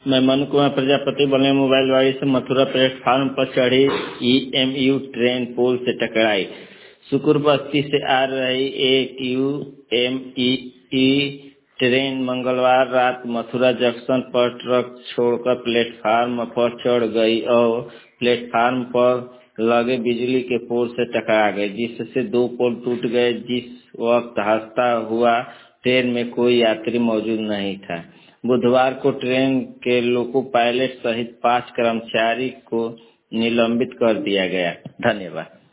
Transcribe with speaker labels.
Speaker 1: मैं मनु कुमार प्रजापति बलिया मोबाइल गाड़ी से मथुरा प्लेटफार्म पर चढ़ी ईएमयू ट्रेन पोल से टकराई। सुकुर बस्ती से आ रही एक यूएमई ट्रेन मंगलवार रात मथुरा जंक्शन पर ट्रक छोड़कर प्लेटफार्म पर चढ़ गई और प्लेटफार्म पर लगे बिजली के पोल से टकरा गई, जिससे दो पोल टूट गए। जिस वक्त हादसा हुआ ट्रेन में कोई यात्री मौजूद नहीं था। बुधवार को ट्रेन के लोको पायलट सहित 5 कर्मचारी को निलंबित कर दिया गया। धन्यवाद।